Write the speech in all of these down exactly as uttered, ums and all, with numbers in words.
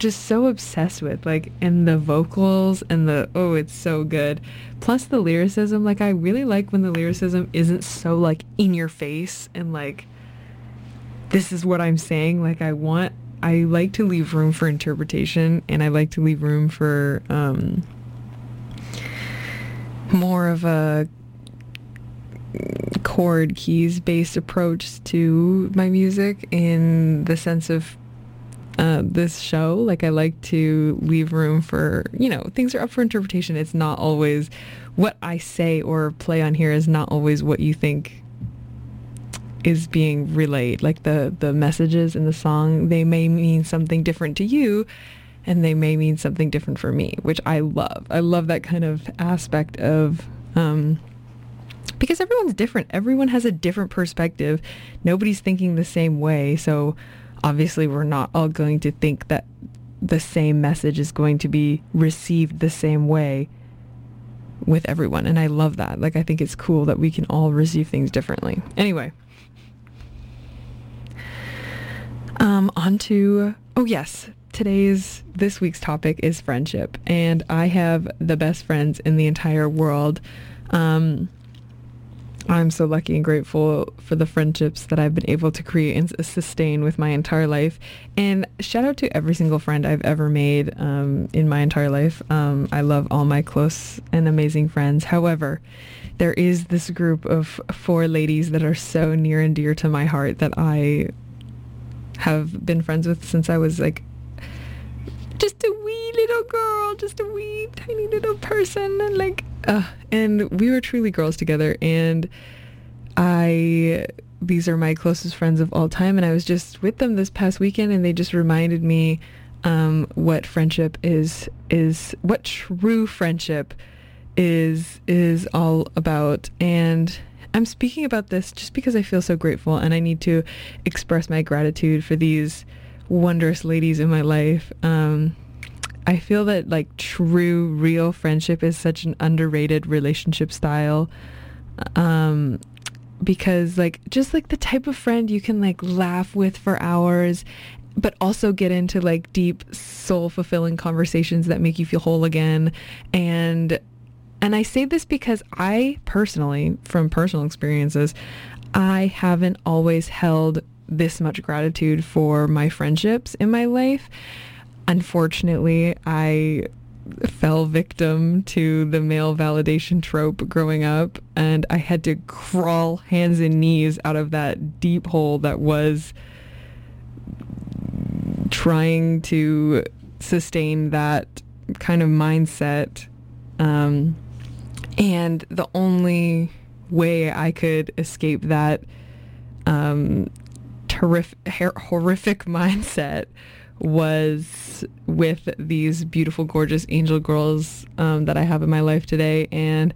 just so obsessed with, like, and the vocals and the, oh, it's so good. Plus the lyricism, like, I really like when the lyricism isn't so, like, in your face and, like, this is what I'm saying. Like, I want, I like to leave room for interpretation, and I like to leave room for um, more of a chord keys based approach to my music, in the sense of uh, this show. Like, I like to leave room for, you know, things are up for interpretation. It's not always what I say or play on here is not always what you think is being relayed. Like, the the messages in the song, they may mean something different to you, and they may mean something different for me, which I love. I love that kind of aspect of um because everyone's different. Everyone has a different perspective. Nobody's thinking the same way. So obviously we're not all going to think that the same message is going to be received the same way with everyone. And I love that. Like, I think it's cool that we can all receive things differently. Anyway. Um, on to, oh yes, today's, this week's topic is friendship. And I have the best friends in the entire world. Um, I'm so lucky and grateful for the friendships that I've been able to create and sustain with my entire life. And shout out to every single friend I've ever made um, in my entire life. Um, I love all my close and amazing friends. However, there is this group of four ladies that are so near and dear to my heart that I have been friends with since I was like just a wee little girl, just a wee tiny little person, and like uh, and we were truly girls together. And I these are my closest friends of all time, and I was just with them this past weekend, and they just reminded me um, what friendship is is what true friendship is is all about. And I'm speaking about this just because I feel so grateful, and I need to express my gratitude for these wondrous ladies in my life. Um, I feel that, like, true, real friendship is such an underrated relationship style. Um, because, like, just like the type of friend you can, like, laugh with for hours, but also get into, like, deep, soul-fulfilling conversations that make you feel whole again. And And I say this because I personally, from personal experiences, I haven't always held this much gratitude for my friendships in my life. Unfortunately, I fell victim to the male validation trope growing up, and I had to crawl hands and knees out of that deep hole that was trying to sustain that kind of mindset. Um, And the only way I could escape that um, terrific, horrific mindset was with these beautiful, gorgeous angel girls um, that I have in my life today. And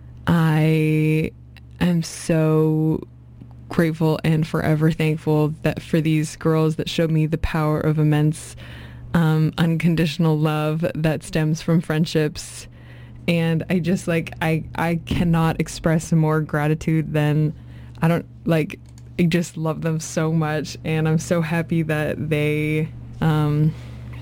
I am so grateful and forever thankful that for these girls that showed me the power of immense um, unconditional love that stems from friendships. And I just, like, I, I cannot express more gratitude than, I don't, like, I just love them so much. And I'm so happy that they um,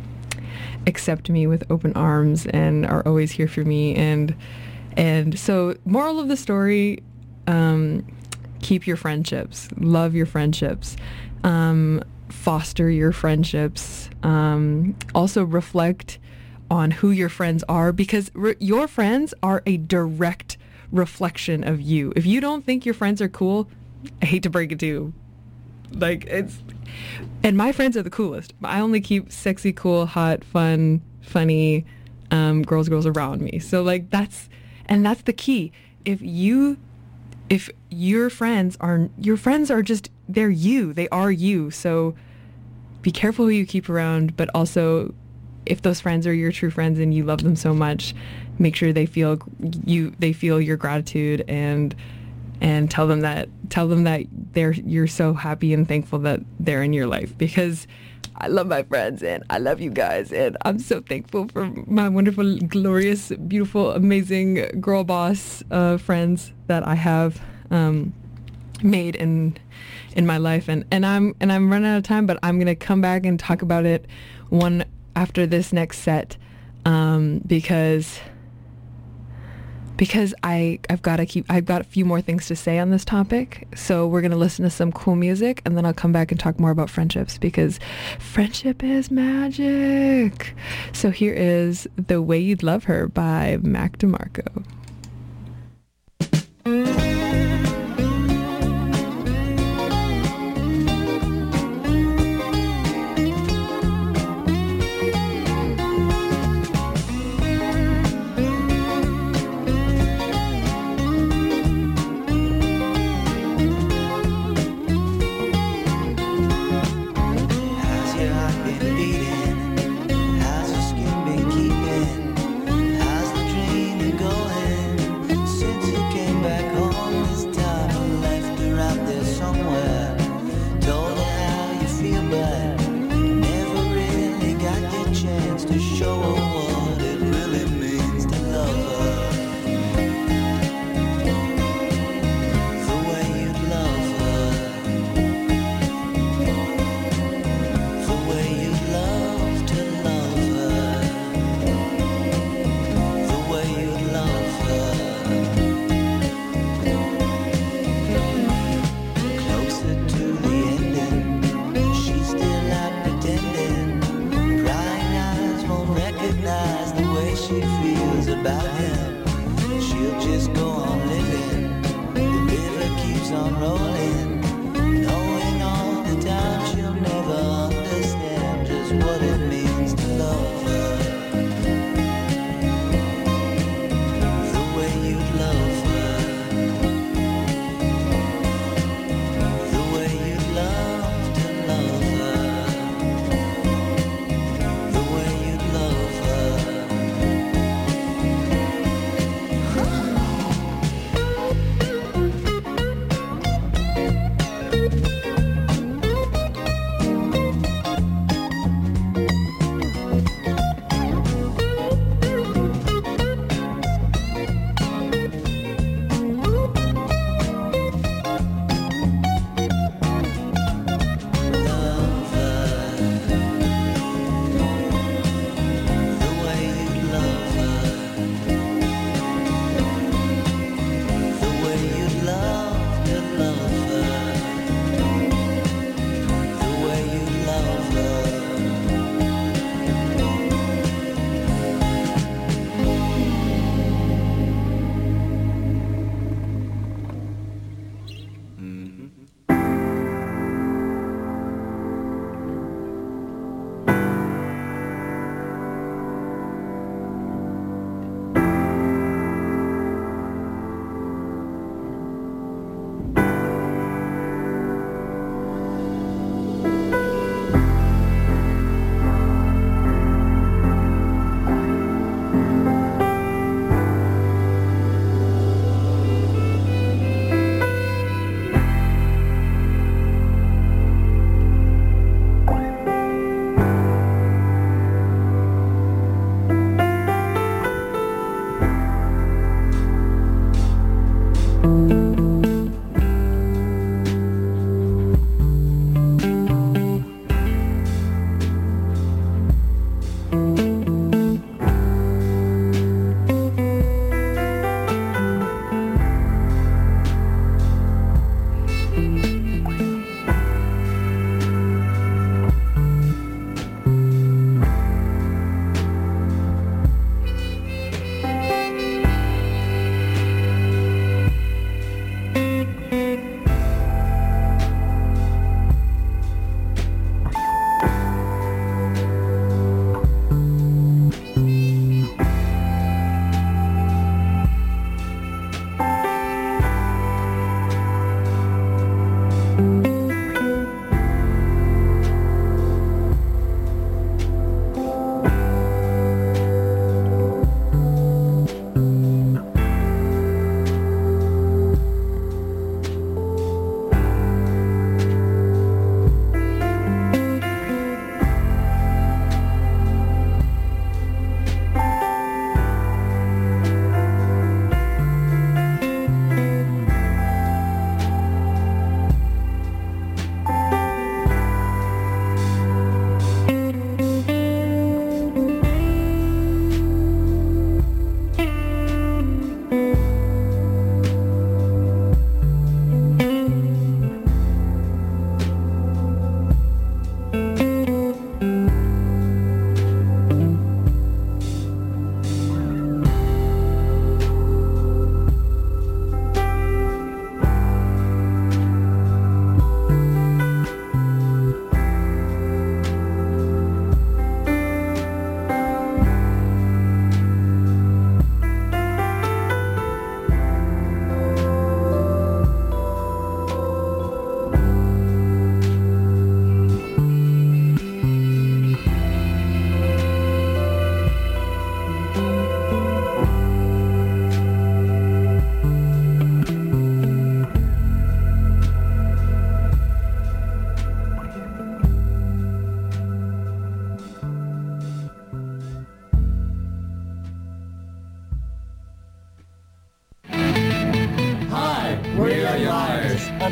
accept me with open arms and are always here for me. And, and so, moral of the story, um, keep your friendships, love your friendships, um, foster your friendships, um, also reflect on who your friends are, because re- your friends are a direct reflection of you. If you don't think your friends are cool, I hate to break it to you. Like, it's, and my friends are the coolest. I only keep sexy, cool, hot, fun, funny um, girls, girls around me. So, like, that's, and that's the key. If you, if your friends are, your friends are just, they're you. They are you. So be careful who you keep around, but also, if those friends are your true friends and you love them so much, make sure they feel you, they feel your gratitude, and and tell them that tell them that they're you're so happy and thankful that they're in your life, because I love my friends and I love you guys, and I'm so thankful for my wonderful, glorious, beautiful, amazing girl boss uh, friends that I have um, made in in my life. And, and I'm and I'm running out of time, but I'm gonna come back and talk about it one after this next set, um, because because I I've got to keep I've got a few more things to say on this topic. So we're gonna listen to some cool music, and then I'll come back and talk more about friendships, because friendship is magic. So here is "The Way You'd Love Her" by Mac DeMarco.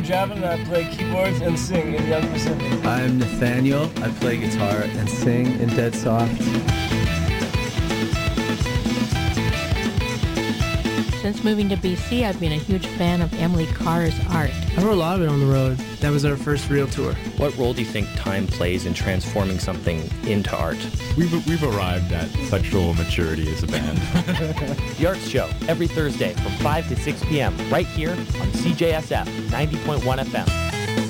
Javin, and I play keyboards and sing in Young Pacific. I'm Nathaniel. I play guitar and sing in Dead Soft. Since moving to B C, I've been a huge fan of Emily Carr's art. I wrote a lot of it on the road. That was our first real tour. What role do you think time plays in transforming something into art? We've, we've arrived at sexual maturity as a band. The Arts Show, every Thursday from five to six p.m. right here on C J S F ninety point one F M.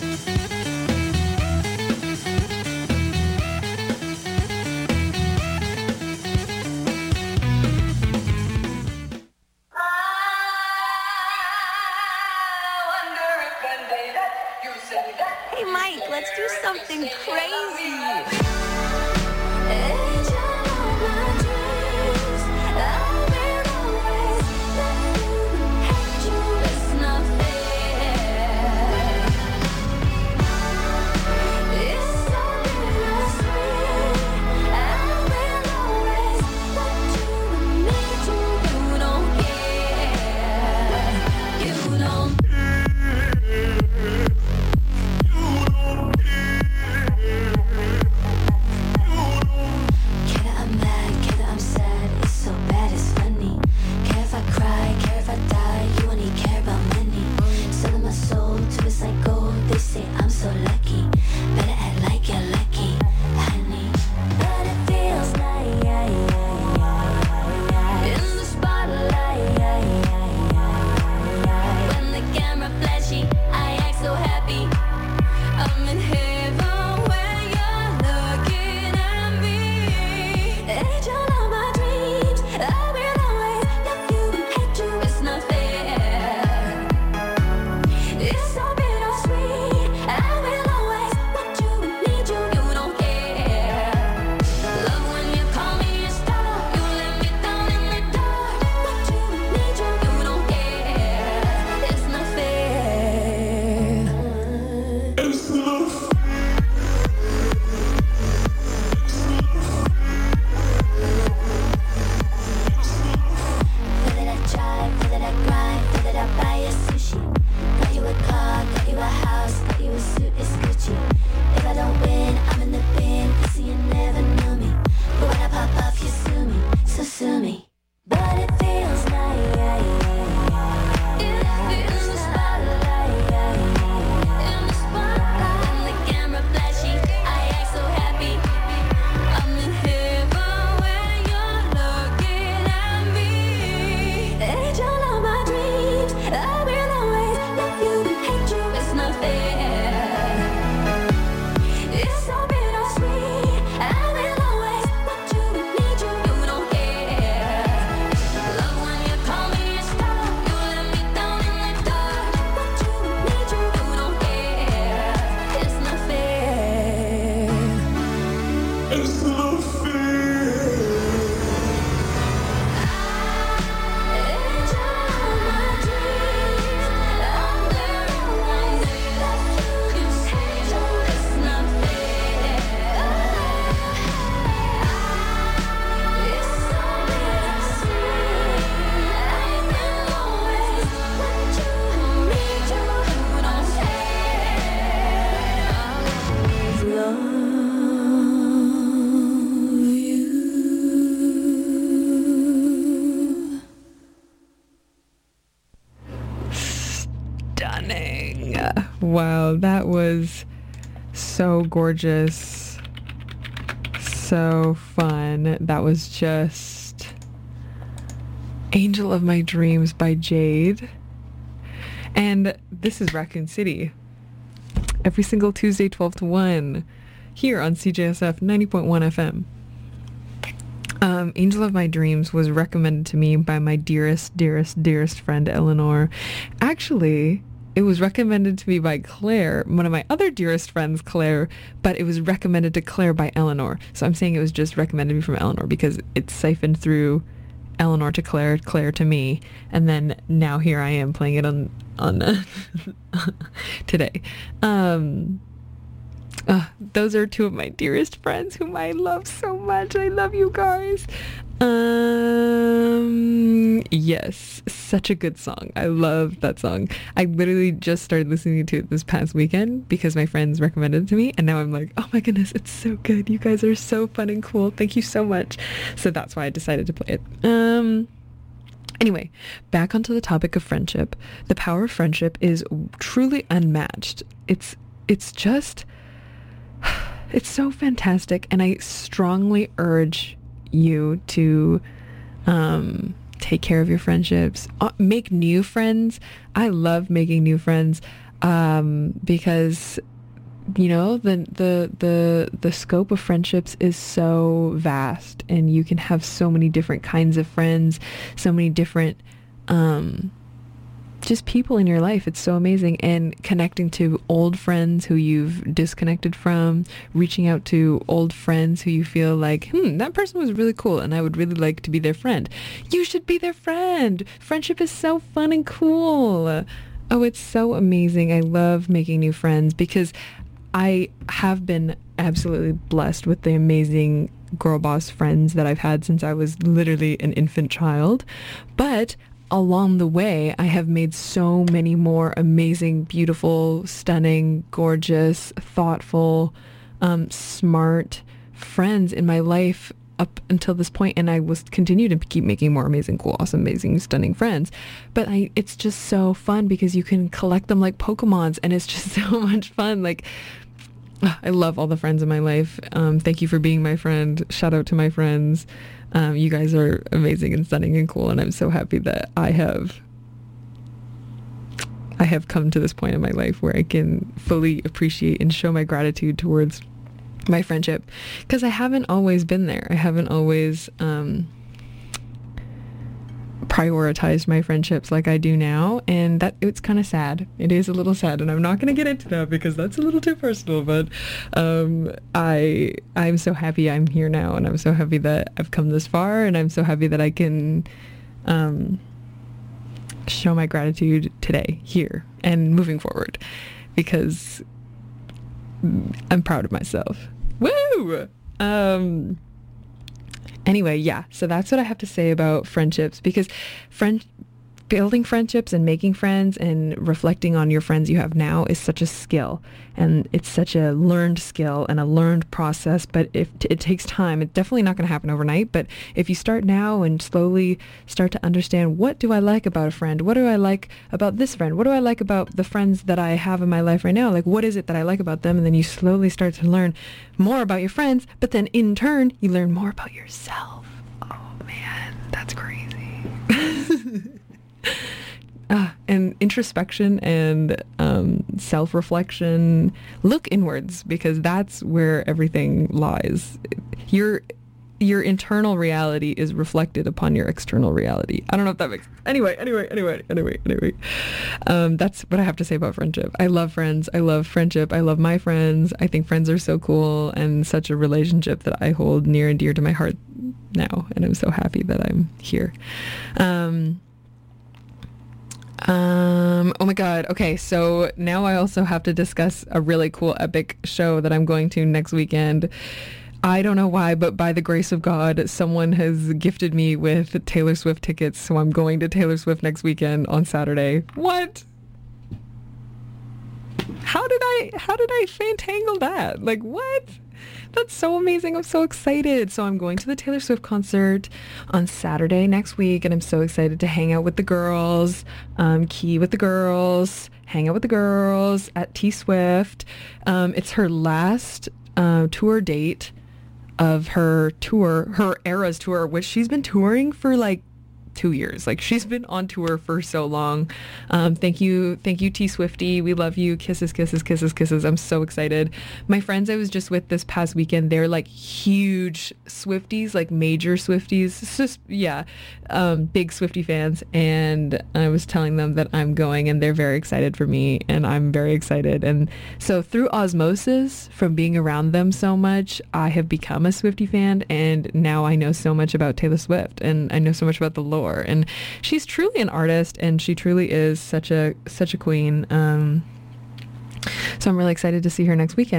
Hey Mike, let's do something crazy. Wow, that was so gorgeous, so fun. That was just Angel of My Dreams by Jade. And this is Raccoon City. Every single Tuesday, twelve to one, here on C J S F ninety point one F M. Um, Angel of My Dreams was recommended to me by my dearest, dearest, dearest friend, Eleanor. Actually, it was recommended to me by Claire, one of my other dearest friends, Claire, but it was recommended to Claire by Eleanor. So I'm saying it was just recommended to me from Eleanor because it's siphoned through Eleanor to Claire, Claire to me, and then now here I am playing it on on uh, today. Um, uh, those are two of my dearest friends whom I love so much. I love you guys. Um, Yes, such a good song. I love that song. I literally just started listening to it this past weekend because my friends recommended it to me, and now I'm like, oh my goodness, it's so good. You guys are so fun and cool. Thank you so much. So that's why I decided to play it. Um, anyway, back onto the topic of friendship. The power of friendship is truly unmatched. It's it's just, it's so fantastic, and I strongly urge you to um, take care of your friendships, uh, make new friends. I love making new friends um, because, you know, the, the, the, the scope of friendships is so vast, and you can have so many different kinds of friends, so many different, um, just people in your life. It's so amazing. And connecting to old friends who you've disconnected from, reaching out to old friends who you feel like, hmm, that person was really cool and I would really like to be their friend. You should be their friend. Friendship is so fun and cool. Oh, it's so amazing. I love making new friends because I have been absolutely blessed with the amazing girl boss friends that I've had since I was literally an infant child. But along the way, I have made so many more amazing, beautiful, stunning, gorgeous, thoughtful, um, smart friends in my life up until this point, and I will continue to keep making more amazing, cool, awesome, amazing, stunning friends. But I, it's just so fun because you can collect them like Pokemons, and it's just so much fun. Like, I love all the friends in my life. Um, thank you for being my friend. Shout out to my friends. Um, you guys are amazing and stunning and cool, and I'm so happy that I have I have come to this point in my life where I can fully appreciate and show my gratitude towards my friendship, because I haven't always been there. I haven't always um, prioritized my friendships like I do now, and that it's kind of sad. It is a little sad, and I'm not going to get into that because that's a little too personal, but um, I, I'm so happy I'm here now, and I'm so happy that I've come this far, and I'm so happy that I can um, show my gratitude today, here, and moving forward, because I'm proud of myself. Woo! Um... Anyway, yeah, so that's what I have to say about friendships, because friend building friendships and making friends and reflecting on your friends you have now is such a skill, and it's such a learned skill and a learned process, but if it takes time. It's definitely not going to happen overnight, but if you start now and slowly start to understand, what do I like about a friend? What do I like about this friend? What do I like about the friends that I have in my life right now? Like, what is it that I like about them? And then you slowly start to learn more about your friends, but then in turn, you learn more about yourself. Oh man, that's crazy. Uh, and introspection and um, self-reflection. Look inwards, because that's where everything lies. Your your internal reality is reflected upon your external reality. I don't know if that makes sense. Anyway, anyway, anyway, anyway, anyway. Um, that's what I have to say about friendship. I love friends. I love friendship. I love my friends. I think friends are so cool, and such a relationship that I hold near and dear to my heart now. And I'm so happy that I'm here. Um, Um, oh my God. Okay. So now I also have to discuss a really cool epic show that I'm going to next weekend. I don't know why, but by the grace of God, someone has gifted me with Taylor Swift tickets. So I'm going to Taylor Swift next weekend on Saturday. What? How did I, how did I fantangle that? Like, what? That's so amazing. I'm so excited. So I'm going to the Taylor Swift concert on Saturday next week, and I'm so excited to hang out with the girls, um, key with the girls, hang out with the girls at T Swift. Um, it's her last uh, tour date of her tour, her Eras tour, which she's been touring for like two years. Like, she's been on tour for so long. Um, thank you. Thank you, T Swiftie. We love you. Kisses, kisses, kisses, kisses. I'm so excited. My friends I was just with this past weekend, they're like huge Swifties, like major Swifties. It's just, yeah, um, big Swiftie fans. And I was telling them that I'm going, and they're very excited for me, and I'm very excited. And so through osmosis, from being around them so much, I have become a Swiftie fan, and now I know so much about Taylor Swift, and I know so much about the lore. And she's truly an artist, and she truly is such a such a queen. Um, so I'm really excited to see her next weekend.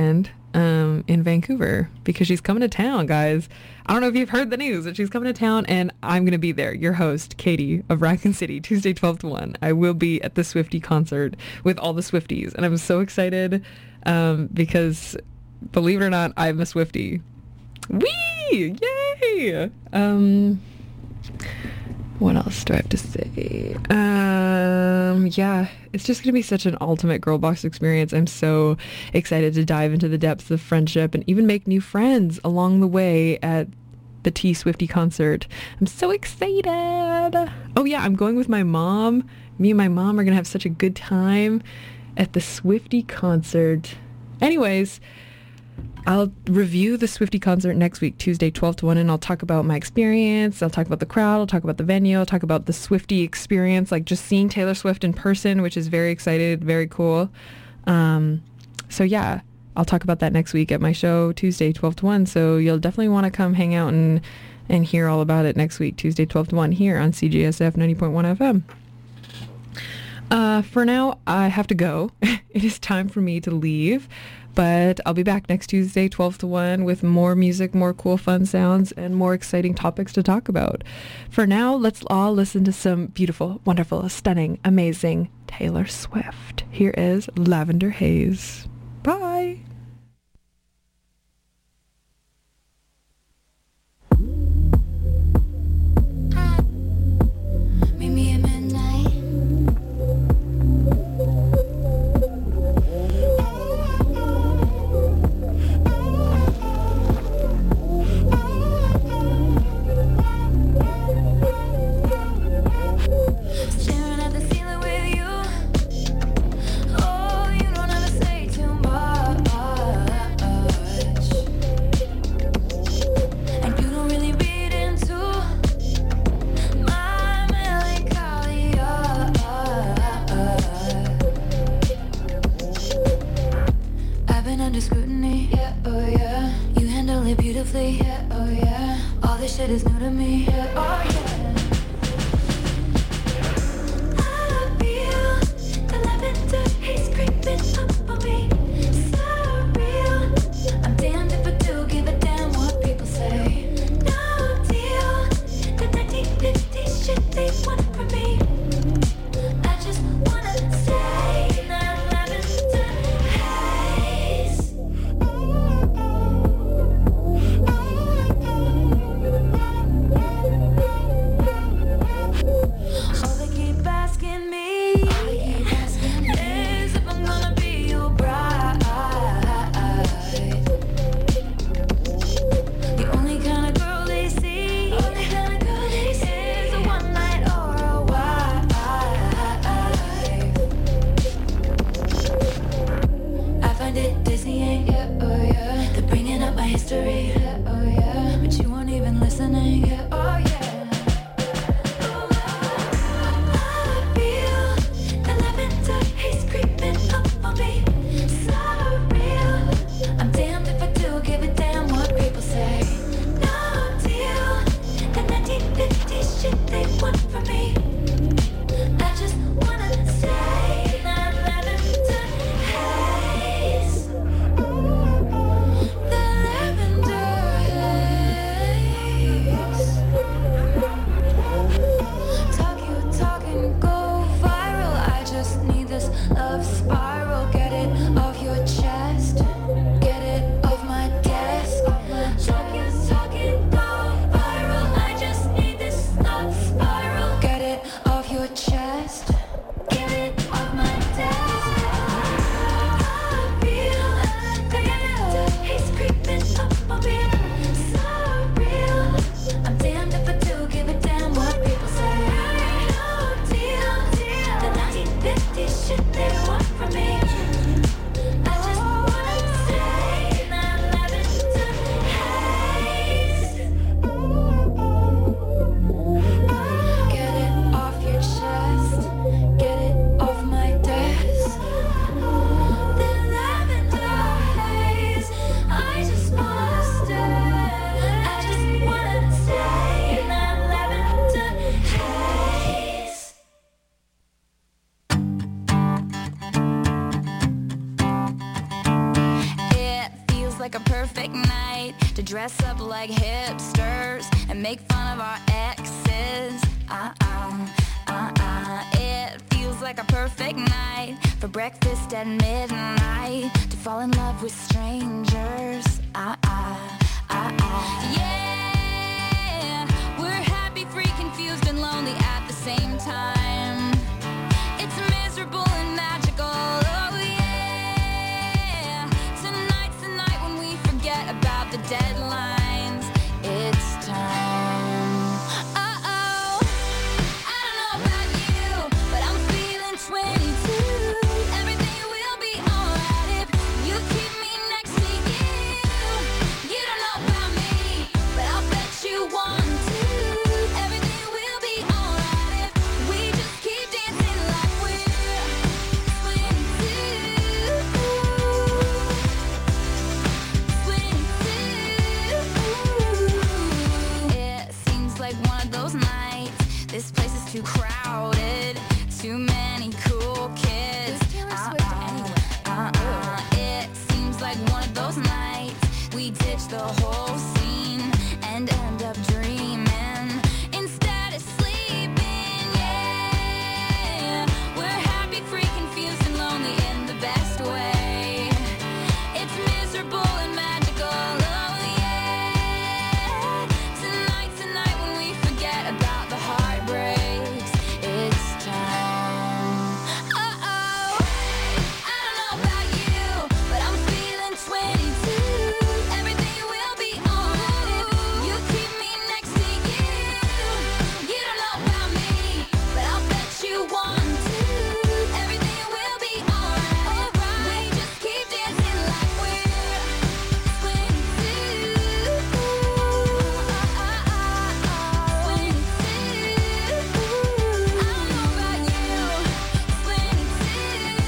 um, in Vancouver because she's coming to town, guys. I don't know if you've heard the news, but she's coming to town, and I'm going to be there. Your host, Katie of Raccoon City, Tuesday, twelve to one. I will be at the Swiftie concert with all the Swifties, and I'm so excited um, because, believe it or not, I'm a Swiftie. Whee! Yay! Um... What else do I have to say? Um, yeah, it's just going to be such an ultimate girl boss experience. I'm so excited to dive into the depths of friendship and even make new friends along the way at the T Swiftie concert. I'm so excited. Oh yeah, I'm going with my mom. Me and my mom are going to have such a good time at the Swiftie concert. Anyways, I'll review the Swiftie concert next week, Tuesday, twelve to one, and I'll talk about my experience. I'll talk about the crowd. I'll talk about the venue. I'll talk about the Swiftie experience, like just seeing Taylor Swift in person, which is very excited, very cool. Um, so yeah, I'll talk about that next week at my show, Tuesday, twelve to one. So you'll definitely want to come hang out and, and hear all about it next week, Tuesday, twelve to one, here on C J S F ninety point one F M. Uh, for now, I have to go. It is time for me to leave. But I'll be back next Tuesday, twelve to one, with more music, more cool, fun sounds, and more exciting topics to talk about. For now, let's all listen to some beautiful, wonderful, stunning, amazing Taylor Swift. Here is Lavender Haze. Bye. Meet me at midnight. Staring at the ceiling with you. Oh, you don't ever say too much. And you don't really read into my melancholia. I've been under scrutiny, yeah, oh yeah. You handle it beautifully, yeah, oh yeah. All this shit is new to me, yeah, oh yeah. I feel the lavender haze creeping up on me. So real. I'm damned if I do give a damn what people say. No deal. The nineteen fifties shit they want from me. I just wanna say that lavender haze. to dress up like hipsters and make fun of our exes. Uh-uh, uh-uh. It feels like a perfect night for breakfast at midnight, to fall in love with strangers. Uh-uh, uh-uh. Yeah, we're happy, free, confused, and lonely at the same time. It's miserable and magical. Oh yeah, tonight's the night when we forget about the deadlines. It's time. Uh-oh, I don't know about you, but I'm feeling twenty-two. Everything will be alright if you keep me next to you. You don't know about me, but I'll bet you want to. Everything will be alright if we just keep dancing like we're twenty-two. twenty-two. It seems like one of those nights. This place is too crowded, too many cool kids. Uh-uh, uh-uh. It seems like one of those nights we ditch the whole scene and end up dreaming instead of sleeping. Yeah, we're happy, free, confused, and lonely in the best way. It's miserable and magical. Oh yeah, tonight's the night when we forget about the heartbreaks. It's time. Uh-oh, I don't know about you, but I'm feeling twenty-two. Everything will be alright if you keep me next to you. You don't know about me, but I'll bet you want to. Everything will be alright. We just keep dancing like we're twenty-two. twenty-two. I don't know about you. twenty-two.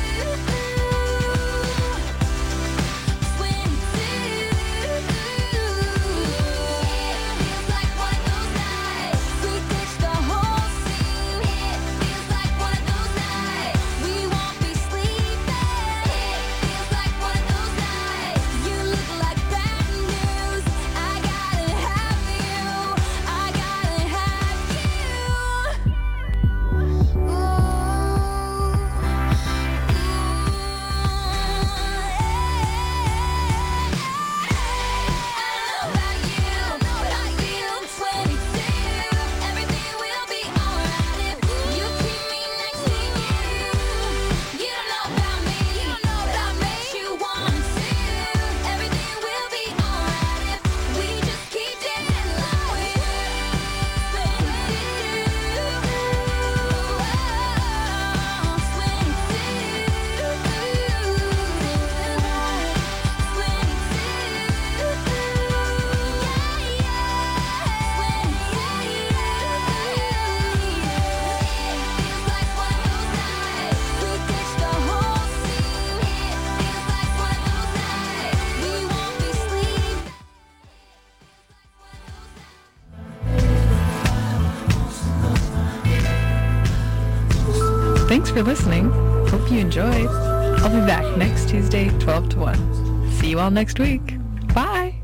It feels like one of those nights we ditch the whole scene. It feels like one of those nights we won't be sleeping. It feels like one of those nights you look like bad news. I gotta have you. I gotta have you. I don't know about you, but I feel twenty-two. Everything will be alright if you keep me next to you. You don't know about me, but I bet you want to. Everything will be alright if we just keep dancing like we're Thanks for listening. Hope you enjoyed. I'll be back next Tuesday, twelve to one. See you all next week. Bye.